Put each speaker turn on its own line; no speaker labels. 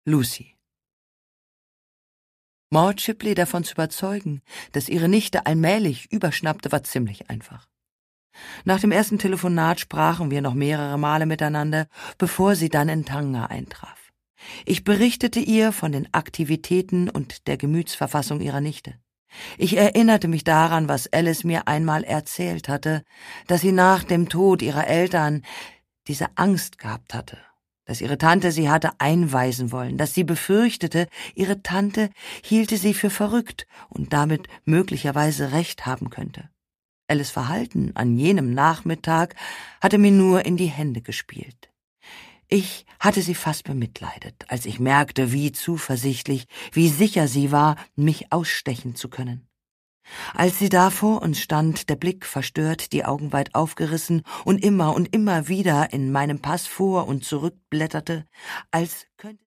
Lucy. Maud Shipley davon zu überzeugen, dass ihre Nichte allmählich überschnappte, war ziemlich einfach. Nach dem ersten Telefonat sprachen wir noch mehrere Male miteinander, bevor sie dann in Tanga eintraf. Ich berichtete ihr von den Aktivitäten und der Gemütsverfassung ihrer Nichte. Ich erinnerte mich daran, was Alice mir einmal erzählt hatte, dass sie nach dem Tod ihrer Eltern diese Angst gehabt hatte, dass ihre Tante sie hatte einweisen wollen, dass sie befürchtete, ihre Tante hielte sie für verrückt und damit möglicherweise Recht haben könnte. Alice' Verhalten an jenem Nachmittag hatte mir nur in die Hände gespielt. Ich hatte sie fast bemitleidet, als ich merkte, wie zuversichtlich, wie sicher sie war, mich ausstechen zu können. Als sie da vor uns stand, der Blick verstört, die Augen weit aufgerissen und immer wieder in meinem Pass vor und zurück blätterte, als könnte